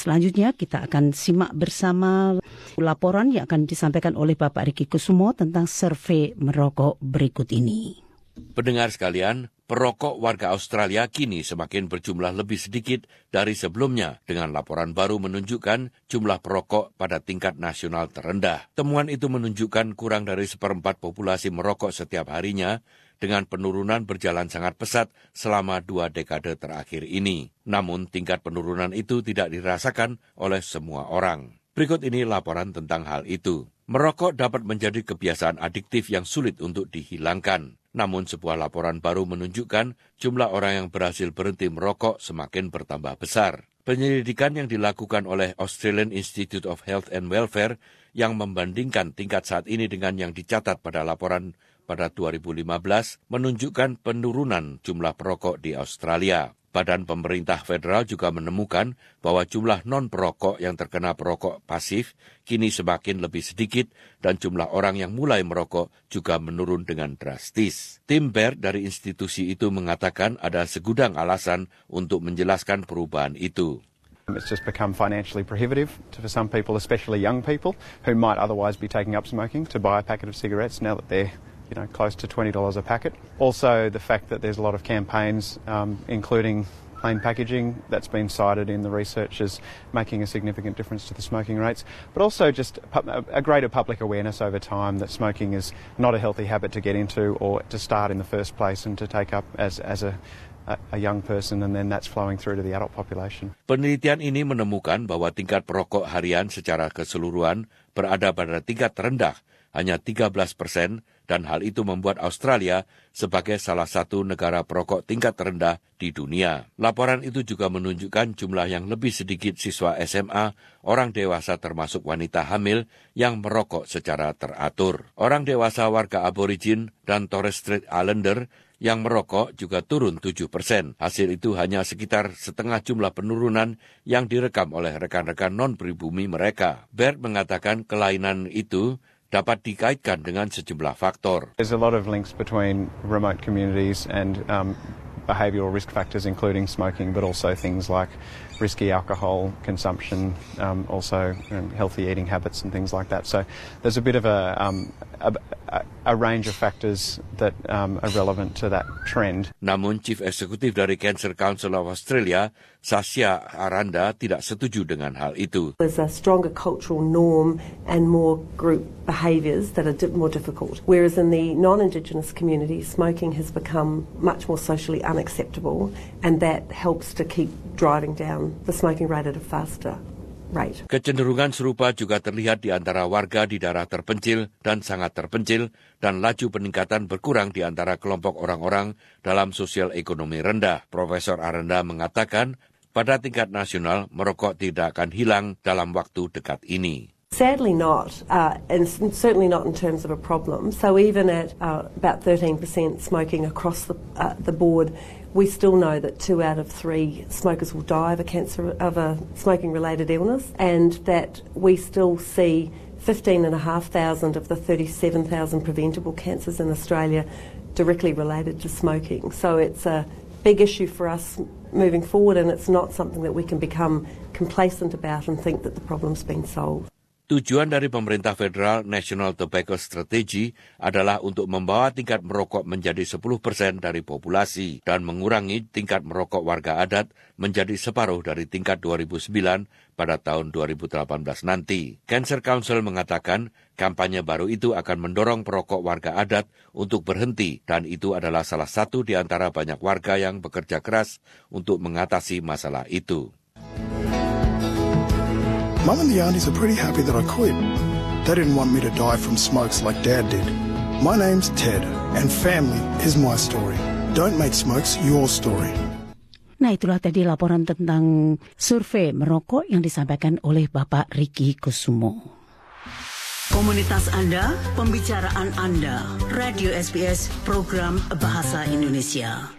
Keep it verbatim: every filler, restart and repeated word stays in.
selanjutnya kita akan simak bersama laporan yang akan disampaikan oleh Bapak Riki Kusumo tentang survei merokok berikut ini. Pendengar sekalian, perokok warga Australia kini semakin berjumlah lebih sedikit dari sebelumnya dengan laporan baru menunjukkan jumlah perokok pada tingkat nasional terendah. Temuan itu menunjukkan kurang dari seperempat populasi merokok setiap harinya dengan penurunan berjalan sangat pesat selama dua dekade terakhir ini. Namun tingkat penurunan itu tidak dirasakan oleh semua orang. Berikut ini laporan tentang hal itu. Merokok dapat menjadi kebiasaan adiktif yang sulit untuk dihilangkan. Namun sebuah laporan baru menunjukkan jumlah orang yang berhasil berhenti merokok semakin bertambah besar. Penyelidikan yang dilakukan oleh Australian Institute of Health and Welfare yang membandingkan tingkat saat ini dengan yang dicatat pada laporan pada dua ribu lima belas menunjukkan penurunan jumlah perokok di Australia. Badan pemerintah federal juga menemukan bahwa jumlah non-perokok yang terkena perokok pasif kini semakin lebih sedikit dan jumlah orang yang mulai merokok juga menurun dengan drastis. Tim Baird dari institusi itu mengatakan ada segudang alasan untuk menjelaskan perubahan itu. It's just become financially prohibitive for some people, especially young people, who might otherwise be taking up smoking to buy a packet of cigarettes now that they're you know, close to twenty dollars a packet. Also, the fact that there's a lot of campaigns, um, including plain packaging, that's been cited in the research as making a significant difference to the smoking rates. But also just a greater public awareness over time that smoking is not a healthy habit to get into or to start in the first place and to take up as, as a a young person, and then that's flowing through to the adult population. Penelitian ini menemukan bahwa tingkat perokok harian secara keseluruhan berada pada tingkat terendah, hanya tiga belas persen, dan hal itu membuat Australia sebagai salah satu negara perokok tingkat terendah di dunia. Laporan itu juga menunjukkan jumlah yang lebih sedikit siswa S M A, orang dewasa termasuk wanita hamil yang merokok secara teratur. Orang dewasa warga Aborigin dan Torres Strait Islander yang merokok juga turun tujuh persen. Hasil itu hanya sekitar setengah jumlah penurunan yang direkam oleh rekan-rekan non-pribumi mereka. Baird mengatakan kelainan itu dapat dikaitkan dengan sejumlah faktor. There's a lot of links between remote communities and um, behavioural risk factors, including smoking, but also things like risky alcohol consumption, um, also um, healthy eating habits and things like that. So there's a bit of a, um, a, a range of factors that um, are relevant to that trend. Namun Chief Executive dari Cancer Council of Australia, Sasha Aranda, tidak setuju dengan hal itu. There's a stronger cultural norm and more group behaviours that are di- more difficult. Whereas in the non-Indigenous communities, smoking has become much more socially unacceptable, and that helps to keep driving down the smoking rate at a faster rate. Kecenderungan serupa juga terlihat di antara warga di daerah terpencil dan sangat terpencil, dan laju peningkatan berkurang di antara kelompok orang-orang dalam sosial ekonomi rendah. Profesor Aranda mengatakan, pada tingkat nasional, merokok tidak akan hilang dalam waktu dekat ini. Sadly not, uh, and certainly not in terms of a problem. So even at uh, about thirteen percent smoking across the, uh, the board, we still know that two out of three smokers will die of a cancer of a smoking-related illness, and that we still see fifteen and a half thousand of the thirty-seven thousand preventable cancers in Australia directly related to smoking. So it's a big issue for us moving forward, and it's not something that we can become complacent about and think that the problem's been solved. Tujuan dari pemerintah federal National Tobacco Strategy adalah untuk membawa tingkat merokok menjadi sepuluh persen dari populasi dan mengurangi tingkat merokok warga adat menjadi separuh dari tingkat dua ribu sembilan pada tahun dua ribu delapan belas nanti. Cancer Council mengatakan kampanye baru itu akan mendorong perokok warga adat untuk berhenti, dan itu adalah salah satu di antara banyak warga yang bekerja keras untuk mengatasi masalah itu. Mum and the aunties are pretty happy that I quit. They didn't want me to die from smokes like Dad did. My name's Ted, and family is my story. Don't make smokes your story. Nah, itulah tadi laporan tentang survei merokok yang disampaikan oleh Bapak Riki Kusumo. Komunitas Anda, pembicaraan Anda, Radio S B S, program Bahasa Indonesia.